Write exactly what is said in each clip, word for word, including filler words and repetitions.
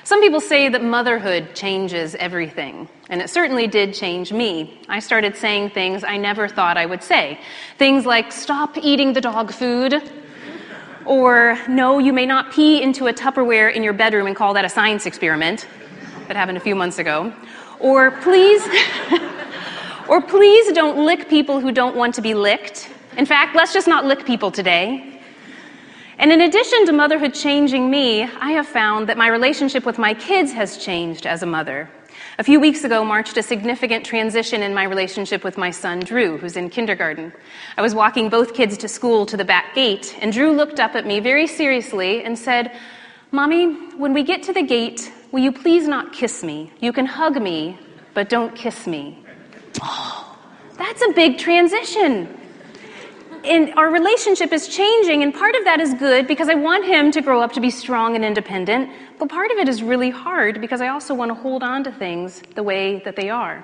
Some people say that motherhood changes everything, and it certainly did change me. I started saying things I never thought I would say. Things like, stop eating the dog food, or no, you may not pee into a Tupperware in your bedroom and call that a science experiment. That happened a few months ago. Or please, or please don't lick people who don't want to be licked. In fact, let's just not lick people today. And in addition to motherhood changing me, I have found that my relationship with my kids has changed as a mother. A few weeks ago marked a significant transition in my relationship with my son, Drew, who's in kindergarten. I was walking both kids to school to the back gate, and Drew looked up at me very seriously and said, "Mommy, when we get to the gate, will you please not kiss me? You can hug me, but don't kiss me." Oh, that's a big transition. And our relationship is changing, and part of that is good because I want him to grow up to be strong and independent, but part of it is really hard because I also want to hold on to things the way that they are.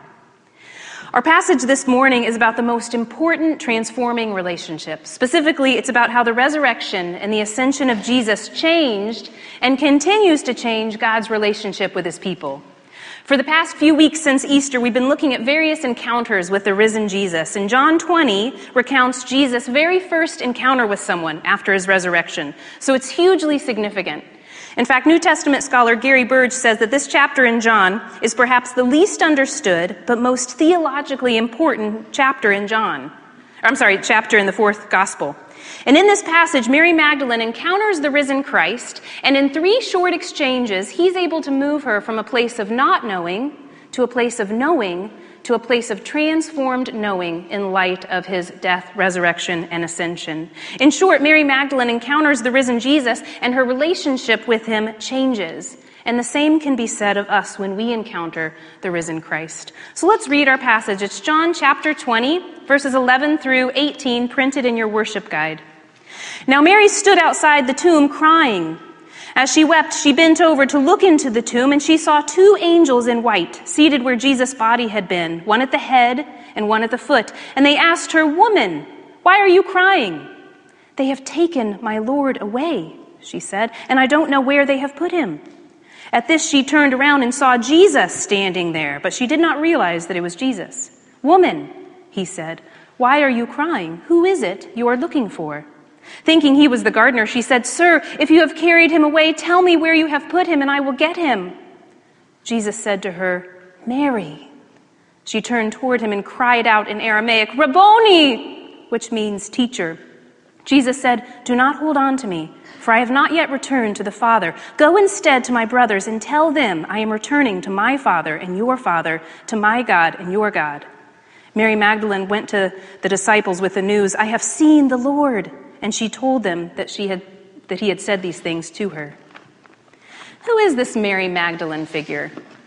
Our passage this morning is about the most important transforming relationship. Specifically, it's about how the resurrection and the ascension of Jesus changed and continues to change God's relationship with his people. For the past few weeks since Easter, we've been looking at various encounters with the risen Jesus. And John twenty recounts Jesus' very first encounter with someone after his resurrection. So it's hugely significant. In fact, New Testament scholar Gary Burge says that this chapter in John is perhaps the least understood, but most theologically important chapter in John. Or, I'm sorry, chapter in the fourth gospel. And in this passage, Mary Magdalene encounters the risen Christ, and in three short exchanges, he's able to move her from a place of not knowing to a place of knowing to a place of transformed knowing in light of his death, resurrection, and ascension. In short, Mary Magdalene encounters the risen Jesus, and her relationship with him changes. And the same can be said of us when we encounter the risen Christ. So let's read our passage. It's John chapter twenty, verses eleven through eighteen, printed in your worship guide. Now Mary stood outside the tomb crying. As she wept, she bent over to look into the tomb, and she saw two angels in white seated where Jesus' body had been, one at the head and one at the foot. And they asked her, "Woman, why are you crying?" "They have taken my Lord away," she said, "and I don't know where they have put him." At this, she turned around and saw Jesus standing there, but she did not realize that it was Jesus. "Woman," he said, "why are you crying? Who is it you are looking for?" Thinking he was the gardener, she said, "Sir, if you have carried him away, tell me where you have put him, and I will get him." Jesus said to her, "Mary." She turned toward him and cried out in Aramaic, "Rabboni," which means teacher. Jesus said, "Do not hold on to me, for I have not yet returned to the Father. Go instead to my brothers and tell them I am returning to my Father and your Father, to my God and your God." Mary Magdalene went to the disciples with the news, "I have seen the Lord," and she told them that she had that he had said these things to her. Who is this Mary Magdalene figure?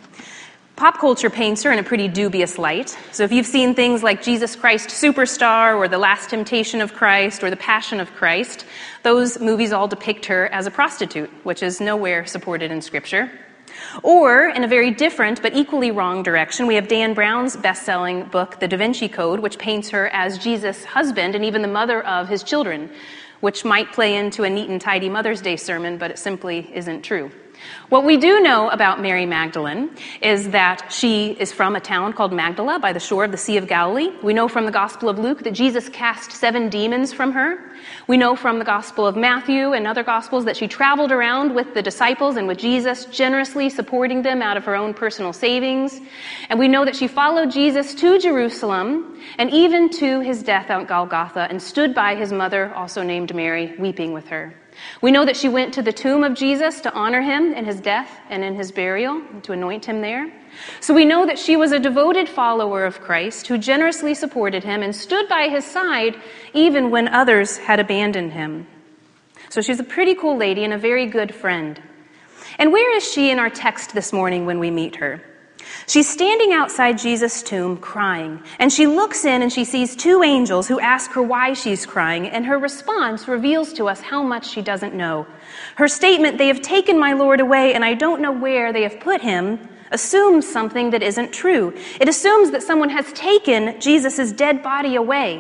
Pop culture paints her in a pretty dubious light. So if you've seen things like Jesus Christ Superstar or The Last Temptation of Christ or The Passion of Christ, those movies all depict her as a prostitute, which is nowhere supported in Scripture. Or, in a very different but equally wrong direction, we have Dan Brown's best-selling book, The Da Vinci Code, which paints her as Jesus' husband and even the mother of his children, which might play into a neat and tidy Mother's Day sermon, but it simply isn't true. What we do know about Mary Magdalene is that she is from a town called Magdala by the shore of the Sea of Galilee. We know from the Gospel of Luke that Jesus cast seven demons from her. We know from the Gospel of Matthew and other Gospels that she traveled around with the disciples and with Jesus, generously supporting them out of her own personal savings. And we know that she followed Jesus to Jerusalem and even to his death at Golgotha and stood by his mother, also named Mary, weeping with her. We know that she went to the tomb of Jesus to honor him in his death and in his burial, and to anoint him there. So we know that she was a devoted follower of Christ who generously supported him and stood by his side even when others had abandoned him. So she's a pretty cool lady and a very good friend. And where is she in our text this morning when we meet her? She's standing outside Jesus' tomb crying, and she looks in and she sees two angels who ask her why she's crying, and her response reveals to us how much she doesn't know. Her statement, "They have taken my Lord away, and I don't know where they have put him," assumes something that isn't true. It assumes that someone has taken Jesus' dead body away,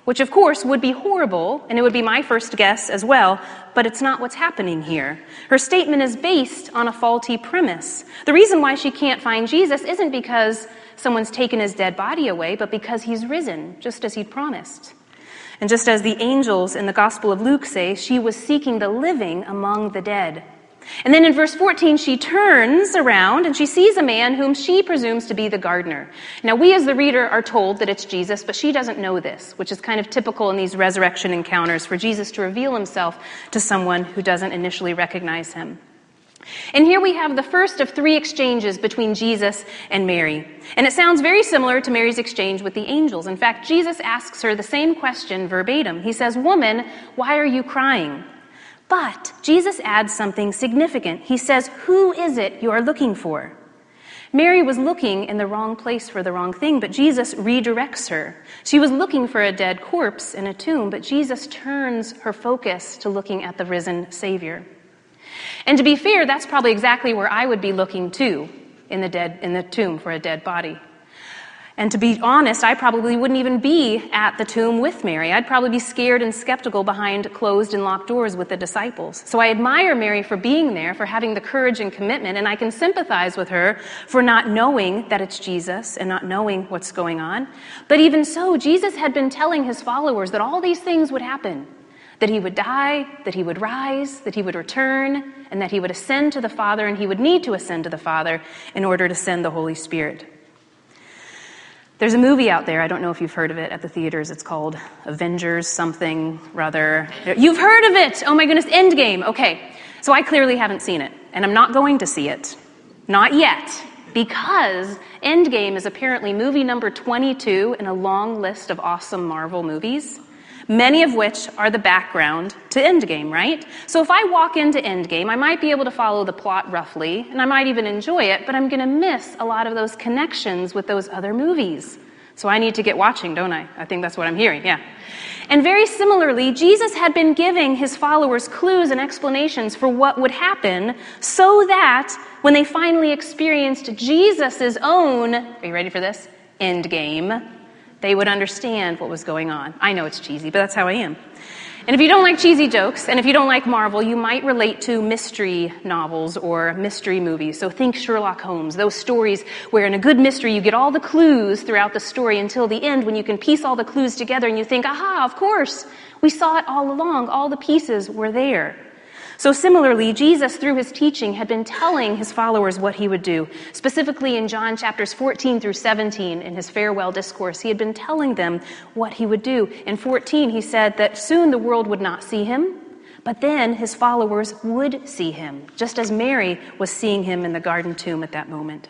which of course would be horrible, and it would be my first guess as well, but it's not what's happening here. Her statement is based on a faulty premise. The reason why she can't find Jesus isn't because someone's taken his dead body away, but because he's risen, just as he'd promised. And just as the angels in the Gospel of Luke say, she was seeking the living among the dead. And then in verse fourteen, she turns around and she sees a man whom she presumes to be the gardener. Now, we as the reader are told that it's Jesus, but she doesn't know this, which is kind of typical in these resurrection encounters for Jesus to reveal himself to someone who doesn't initially recognize him. And here we have the first of three exchanges between Jesus and Mary. And it sounds very similar to Mary's exchange with the angels. In fact, Jesus asks her the same question verbatim. He says, "Woman, why are you crying?" But Jesus adds something significant. He says, "Who is it you are looking for?" Mary was looking in the wrong place for the wrong thing, but Jesus redirects her. She was looking for a dead corpse in a tomb, but Jesus turns her focus to looking at the risen Savior. And to be fair, that's probably exactly where I would be looking too, in the dead, in the tomb for a dead body. And to be honest, I probably wouldn't even be at the tomb with Mary. I'd probably be scared and skeptical behind closed and locked doors with the disciples. So I admire Mary for being there, for having the courage and commitment, and I can sympathize with her for not knowing that it's Jesus and not knowing what's going on. But even so, Jesus had been telling his followers that all these things would happen, that he would die, that he would rise, that he would return, and that he would ascend to the Father, and he would need to ascend to the Father in order to send the Holy Spirit. There's a movie out there, I don't know if you've heard of it at the theaters, it's called Avengers something rather. You've heard of it! Oh my goodness, Endgame. Okay, so I clearly haven't seen it, and I'm not going to see it. Not yet, because Endgame is apparently movie number twenty-two in a long list of awesome Marvel movies, many of which are the background to Endgame, right? So if I walk into Endgame, I might be able to follow the plot roughly, and I might even enjoy it, but I'm going to miss a lot of those connections with those other movies. So I need to get watching, don't I? I think that's what I'm hearing, yeah. And very similarly, Jesus had been giving his followers clues and explanations for what would happen so that when they finally experienced Jesus' own, are you ready for this? Endgame, they would understand what was going on. I know it's cheesy, but that's how I am. And if you don't like cheesy jokes, and if you don't like Marvel, you might relate to mystery novels or mystery movies. So think Sherlock Holmes, those stories where in a good mystery you get all the clues throughout the story until the end when you can piece all the clues together and you think, aha, of course, we saw it all along, all the pieces were there. So similarly, Jesus, through his teaching, had been telling his followers what he would do. Specifically in John chapters fourteen through seventeen, in his farewell discourse, he had been telling them what he would do. In fourteen, he said that soon the world would not see him, but then his followers would see him, just as Mary was seeing him in the garden tomb at that moment.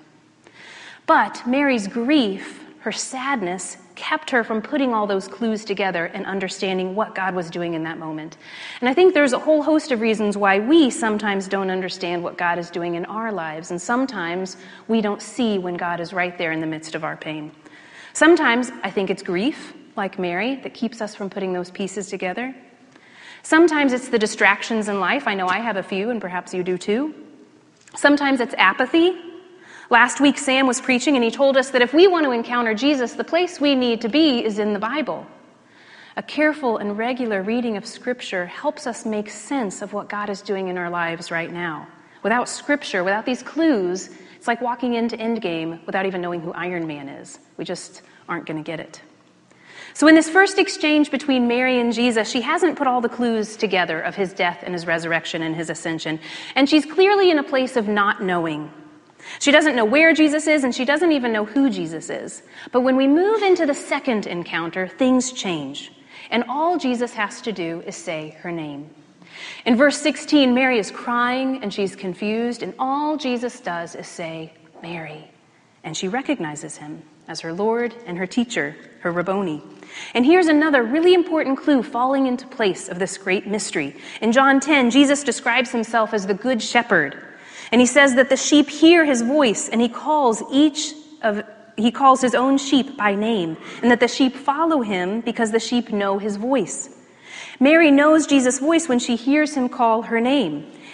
But Mary's grief, her sadness, kept her from putting all those clues together and understanding what God was doing in that moment. And I think there's a whole host of reasons why we sometimes don't understand what God is doing in our lives, and sometimes we don't see when God is right there in the midst of our pain. Sometimes I think it's grief, like Mary, that keeps us from putting those pieces together. Sometimes it's the distractions in life. I know I have a few, and perhaps you do too. Sometimes it's apathy. Last week, Sam was preaching, and he told us that if we want to encounter Jesus, the place we need to be is in the Bible. A careful and regular reading of Scripture helps us make sense of what God is doing in our lives right now. Without Scripture, without these clues, it's like walking into Endgame without even knowing who Iron Man is. We just aren't going to get it. So in this first exchange between Mary and Jesus, she hasn't put all the clues together of his death and his resurrection and his ascension. And she's clearly in a place of not knowing. She doesn't know where Jesus is, and she doesn't even know who Jesus is. But when we move into the second encounter, things change. And all Jesus has to do is say her name. In verse sixteen, Mary is crying and she's confused, and all Jesus does is say, Mary. And she recognizes him as her Lord and her teacher, her Rabboni. And here's another really important clue falling into place of this great mystery. In John ten, Jesus describes himself as the Good Shepherd. And he says that the sheep hear his voice, and he calls each of he calls his own sheep by name, and that the sheep follow him because the sheep know his voice. Mary knows Jesus' voice when she hears him call her name.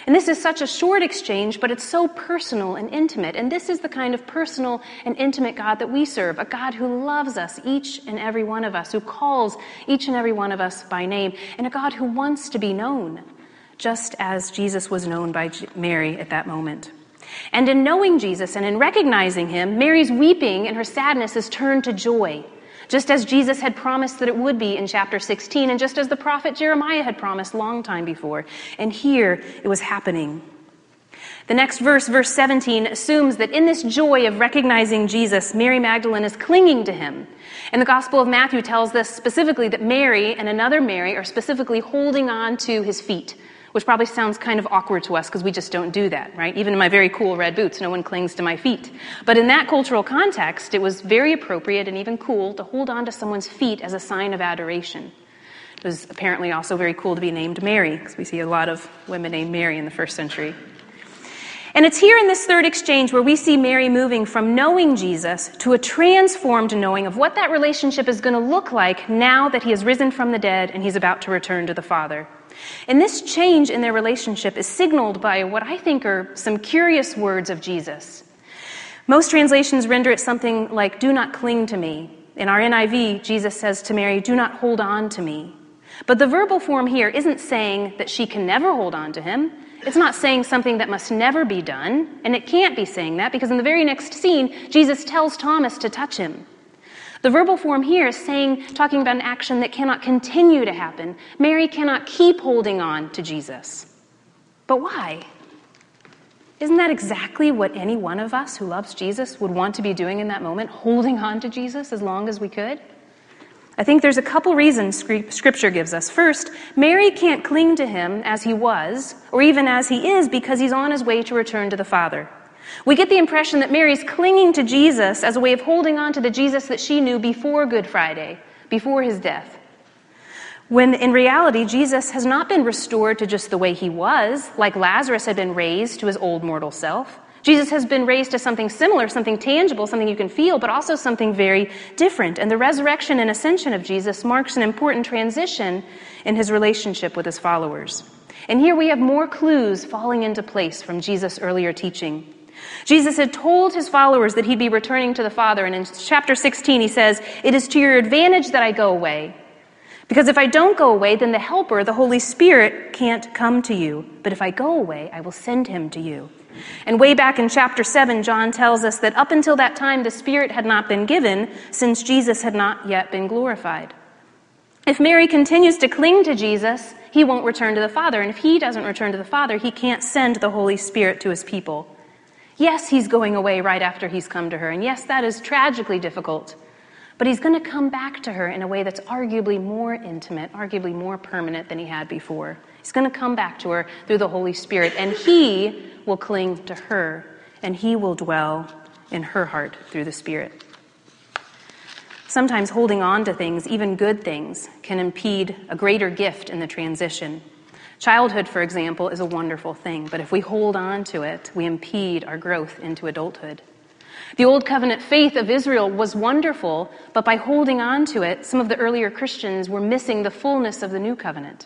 And this is such a short exchange, but it's so personal and intimate. And this is the kind of personal and intimate God that we serve, a God who loves us, each and every one of us, who calls each and every one of us by name, and a God who wants to be known, just as Jesus was known by Mary at that moment. And in knowing Jesus and in recognizing him, Mary's weeping and her sadness is turned to joy, just as Jesus had promised that it would be in chapter sixteen, and just as the prophet Jeremiah had promised long time before. And here it was happening. The next verse, verse seventeen, assumes that in this joy of recognizing Jesus, Mary Magdalene is clinging to him. And the Gospel of Matthew tells us specifically that Mary and another Mary are specifically holding on to his feet, which probably sounds kind of awkward to us because we just don't do that, right? Even in my very cool red boots, no one clings to my feet. But in that cultural context, it was very appropriate and even cool to hold on to someone's feet as a sign of adoration. It was apparently also very cool to be named Mary, because we see a lot of women named Mary in the first century. And it's here in this third exchange where we see Mary moving from knowing Jesus to a transformed knowing of what that relationship is going to look like now that he has risen from the dead and he's about to return to the Father. And this change in their relationship is signaled by what I think are some curious words of Jesus. Most translations render it something like, "Do not cling to me." In our N I V, Jesus says to Mary, "Do not hold on to me." But the verbal form here isn't saying that she can never hold on to him. It's not saying something that must never be done, and it can't be saying that because in the very next scene, Jesus tells Thomas to touch him. The verbal form here is saying, talking about an action that cannot continue to happen. Mary cannot keep holding on to Jesus. But why? Isn't that exactly what any one of us who loves Jesus would want to be doing in that moment, holding on to Jesus as long as we could? I think there's a couple reasons Scripture gives us. First, Mary can't cling to him as he was, or even as he is, because he's on his way to return to the Father. We get the impression that Mary's clinging to Jesus as a way of holding on to the Jesus that she knew before Good Friday, before his death. When in reality, Jesus has not been restored to just the way he was, like Lazarus had been raised to his old mortal self. Jesus has been raised to something similar, something tangible, something you can feel, but also something very different. And the resurrection and ascension of Jesus marks an important transition in his relationship with his followers. And here we have more clues falling into place from Jesus' earlier teaching. Jesus had told his followers that he'd be returning to the Father, and in chapter sixteen he says, "It is to your advantage that I go away, because if I don't go away, then the Helper, the Holy Spirit, can't come to you. But if I go away, I will send him to you." And way back in chapter seven, John tells us that up until that time, the Spirit had not been given, since Jesus had not yet been glorified. If Mary continues to cling to Jesus, he won't return to the Father, and if he doesn't return to the Father, he can't send the Holy Spirit to his people. Yes, he's going away right after he's come to her, and yes, that is tragically difficult. But he's going to come back to her in a way that's arguably more intimate, arguably more permanent than he had before. He's going to come back to her through the Holy Spirit, and he will cling to her, and he will dwell in her heart through the Spirit. Sometimes holding on to things, even good things, can impede a greater gift in the transition. Childhood, for example, is a wonderful thing, but if we hold on to it, we impede our growth into adulthood. The Old Covenant faith of Israel was wonderful, but by holding on to it, some of the earlier Christians were missing the fullness of the New Covenant.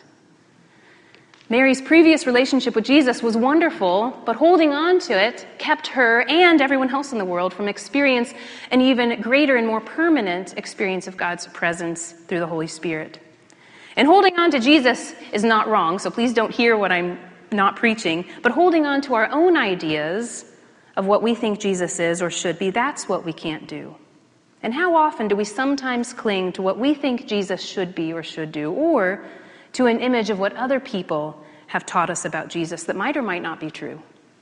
Mary's previous relationship with Jesus was wonderful, but holding on to it kept her and everyone else in the world from experience an even greater and more permanent experience of God's presence through the Holy Spirit. And holding on to Jesus is not wrong, so please don't hear what I'm not preaching, but holding on to our own ideas of what we think Jesus is or should be, that's what we can't do. And how often do we sometimes cling to what we think Jesus should be or should do, or to an image of what other people have taught us about Jesus that might or might not be true?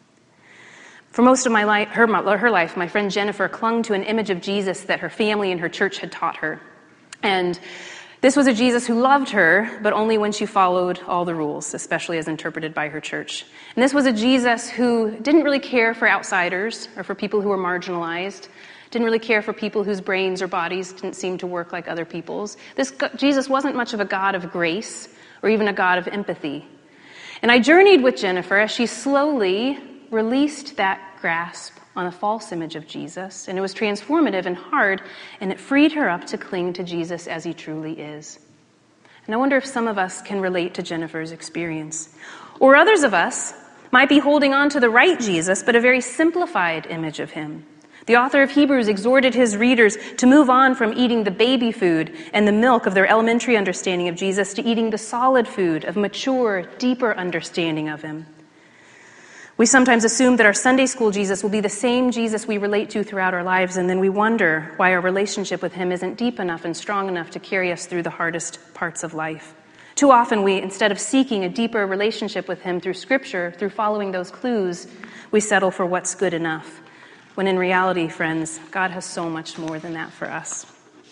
For most of my life, her, her life, my friend Jennifer clung to an image of Jesus that her family and her church had taught her. And this was a Jesus who loved her, but only when she followed all the rules, especially as interpreted by her church. And this was a Jesus who didn't really care for outsiders or for people who were marginalized, didn't really care for people whose brains or bodies didn't seem to work like other people's. This Jesus wasn't much of a God of grace or even a God of empathy. And I journeyed with Jennifer as she slowly released that grasp on a false image of Jesus, and it was transformative and hard, and it freed her up to cling to Jesus as he truly is. And I wonder if some of us can relate to Jennifer's experience. Or others of us might be holding on to the right Jesus, but a very simplified image of him. The author of Hebrews exhorted his readers to move on from eating the baby food and the milk of their elementary understanding of Jesus to eating the solid food of mature, deeper understanding of him. We sometimes assume that our Sunday school Jesus will be the same Jesus we relate to throughout our lives, and then we wonder why our relationship with him isn't deep enough and strong enough to carry us through the hardest parts of life. Too often we, instead of seeking a deeper relationship with him through Scripture, through following those clues, we settle for what's good enough. When in reality, friends, God has so much more than that for us.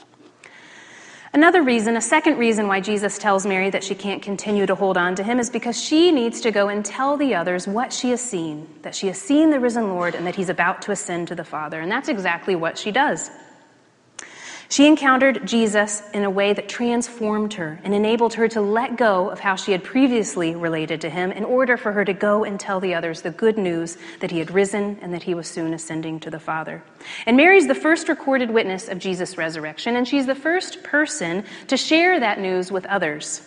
Another reason, a second reason why Jesus tells Mary that she can't continue to hold on to him is because she needs to go and tell the others what she has seen, that she has seen the risen Lord and that he's about to ascend to the Father. And that's exactly what she does. She encountered Jesus in a way that transformed her and enabled her to let go of how she had previously related to him in order for her to go and tell the others the good news that he had risen and that he was soon ascending to the Father. And Mary's the first recorded witness of Jesus' resurrection, and she's the first person to share that news with others.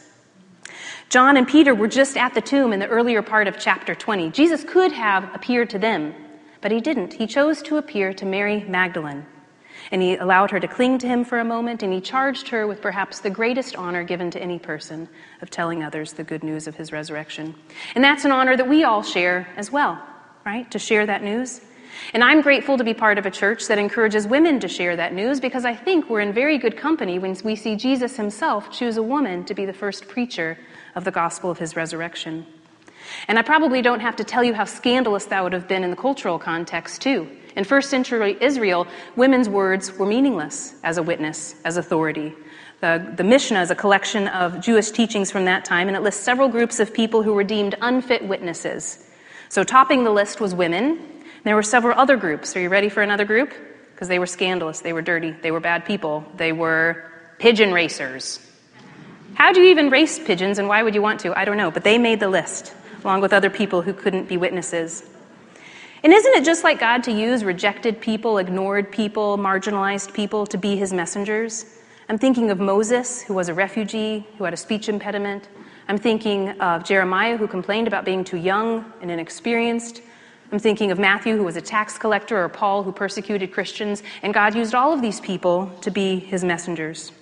John and Peter were just at the tomb in the earlier part of chapter twenty. Jesus could have appeared to them, but he didn't. He chose to appear to Mary Magdalene. And he allowed her to cling to him for a moment, and he charged her with perhaps the greatest honor given to any person of telling others the good news of his resurrection. And that's an honor that we all share as well, right? To share that news. And I'm grateful to be part of a church that encourages women to share that news, because I think we're in very good company when we see Jesus himself choose a woman to be the first preacher of the gospel of his resurrection. And I probably don't have to tell you how scandalous that would have been in the cultural context, too. In first century Israel, women's words were meaningless as a witness, as authority. The, the Mishnah is a collection of Jewish teachings from that time, and it lists several groups of people who were deemed unfit witnesses. So topping the list was women. There were several other groups. Are you ready for another group? Because they were scandalous, they were dirty, they were bad people. They were pigeon racers. How do you even race pigeons, and why would you want to? I don't know, but they made the list, along with other people who couldn't be witnesses. And isn't it just like God to use rejected people, ignored people, marginalized people to be his messengers? I'm thinking of Moses, who was a refugee, who had a speech impediment. I'm thinking of Jeremiah, who complained about being too young and inexperienced. I'm thinking of Matthew, who was a tax collector, or Paul, who persecuted Christians. And God used all of these people to be his messengers.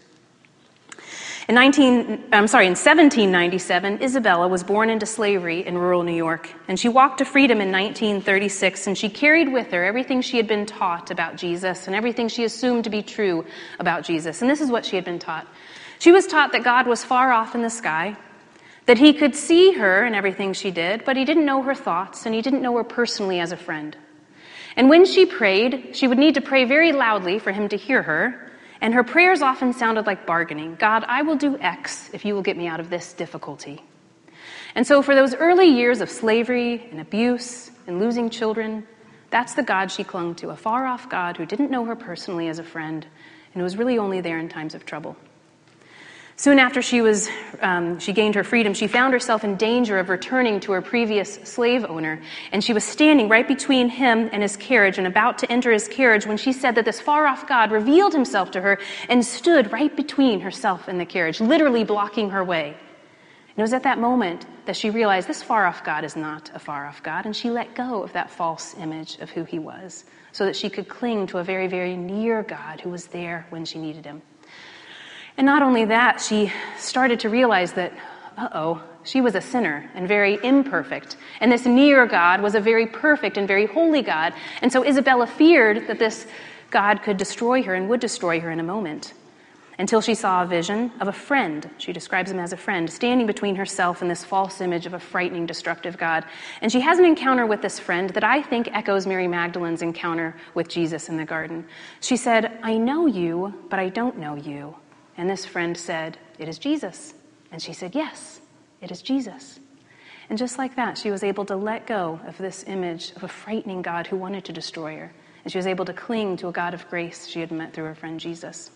In nineteen, I'm sorry, in seventeen ninety-seven, Isabella was born into slavery in rural New York, and she walked to freedom in nineteen thirty-six, and she carried with her everything she had been taught about Jesus and everything she assumed to be true about Jesus. And this is what she had been taught. She was taught that God was far off in the sky, that he could see her and everything she did, but he didn't know her thoughts, and he didn't know her personally as a friend. And when she prayed, she would need to pray very loudly for him to hear her. And her prayers often sounded like bargaining. God, I will do X if you will get me out of this difficulty. And so for those early years of slavery and abuse and losing children, that's the God she clung to, a far-off God who didn't know her personally as a friend and who was really only there in times of trouble. Soon after she was, um, she gained her freedom, she found herself in danger of returning to her previous slave owner. And she was standing right between him and his carriage and about to enter his carriage when she said that this far-off God revealed himself to her and stood right between herself and the carriage, literally blocking her way. And it was at that moment that she realized this far-off God is not a far-off God, and she let go of that false image of who he was so that she could cling to a very, very near God who was there when she needed him. And not only that, she started to realize that, uh-oh, she was a sinner and very imperfect. And this near God was a very perfect and very holy God. And so Isabella feared that this God could destroy her and would destroy her in a moment. Until she saw a vision of a friend, she describes him as a friend, standing between herself and this false image of a frightening, destructive God. And she has an encounter with this friend that I think echoes Mary Magdalene's encounter with Jesus in the garden. She said, I know you, but I don't know you. And this friend said, it is Jesus. And she said, yes, it is Jesus. And just like that, she was able to let go of this image of a frightening God who wanted to destroy her. And she was able to cling to a God of grace she had met through her friend Jesus.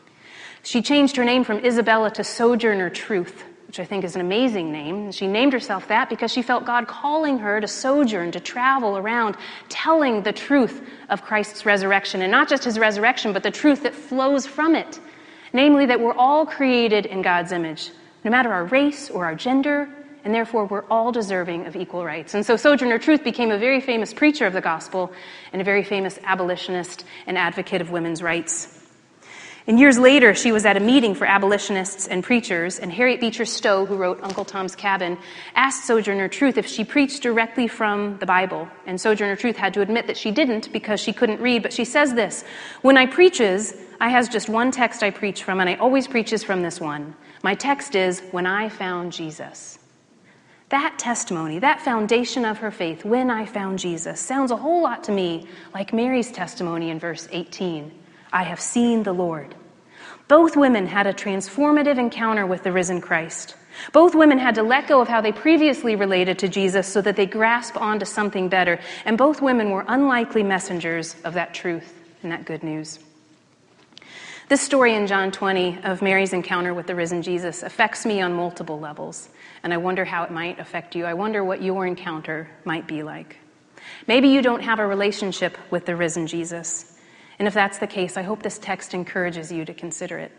She changed her name from Isabella to Sojourner Truth, which I think is an amazing name. And she named herself that because she felt God calling her to sojourn, to travel around, telling the truth of Christ's resurrection. And not just his resurrection, but the truth that flows from it. Namely, that we're all created in God's image, no matter our race or our gender, and therefore we're all deserving of equal rights. And so Sojourner Truth became a very famous preacher of the gospel and a very famous abolitionist and advocate of women's rights. And years later, she was at a meeting for abolitionists and preachers, and Harriet Beecher Stowe, who wrote Uncle Tom's Cabin, asked Sojourner Truth if she preached directly from the Bible. And Sojourner Truth had to admit that she didn't because she couldn't read, but she says this: "When I preaches, I has just one text I preach from, and I always preaches from this one. My text is, when I found Jesus." That testimony, that foundation of her faith, when I found Jesus, sounds a whole lot to me like Mary's testimony in verse eighteen. I have seen the Lord. Both women had a transformative encounter with the risen Christ. Both women had to let go of how they previously related to Jesus so that they grasp onto something better. And both women were unlikely messengers of that truth and that good news. This story in John twenty of Mary's encounter with the risen Jesus affects me on multiple levels. And I wonder how it might affect you. I wonder what your encounter might be like. Maybe you don't have a relationship with the risen Jesus. And if that's the case, I hope this text encourages you to consider it.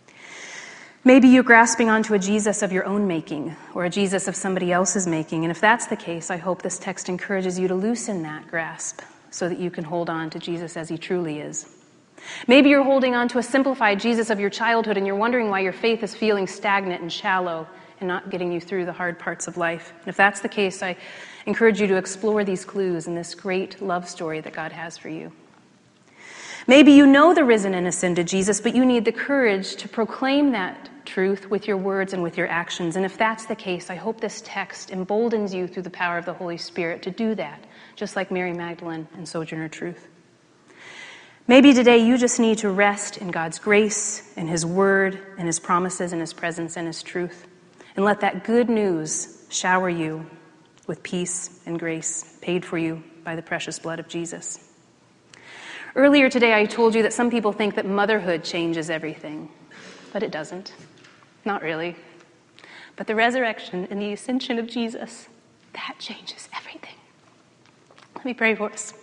Maybe you're grasping onto a Jesus of your own making or a Jesus of somebody else's making. And if that's the case, I hope this text encourages you to loosen that grasp so that you can hold on to Jesus as he truly is. Maybe you're holding on to a simplified Jesus of your childhood and you're wondering why your faith is feeling stagnant and shallow and not getting you through the hard parts of life. And if that's the case, I encourage you to explore these clues in this great love story that God has for you. Maybe you know the risen and ascended Jesus, but you need the courage to proclaim that truth with your words and with your actions. And if that's the case, I hope this text emboldens you through the power of the Holy Spirit to do that, just like Mary Magdalene and Sojourner Truth. Maybe today you just need to rest in God's grace and his word and his promises and his presence and his truth, and let that good news shower you with peace and grace paid for you by the precious blood of Jesus. Earlier today, I told you that some people think that motherhood changes everything, but it doesn't. Not really. But the resurrection and the ascension of Jesus, that changes everything. Let me pray for us.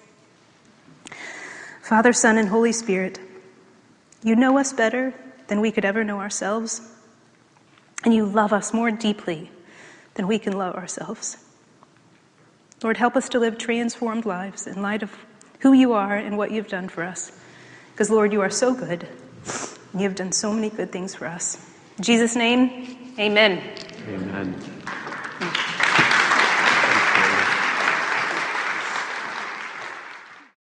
Father, Son, and Holy Spirit, you know us better than we could ever know ourselves, and you love us more deeply than we can love ourselves. Lord, help us to live transformed lives in light of who you are and what you've done for us. Because, Lord, you are so good. And you've done so many good things for us. In Jesus' name, amen. Amen.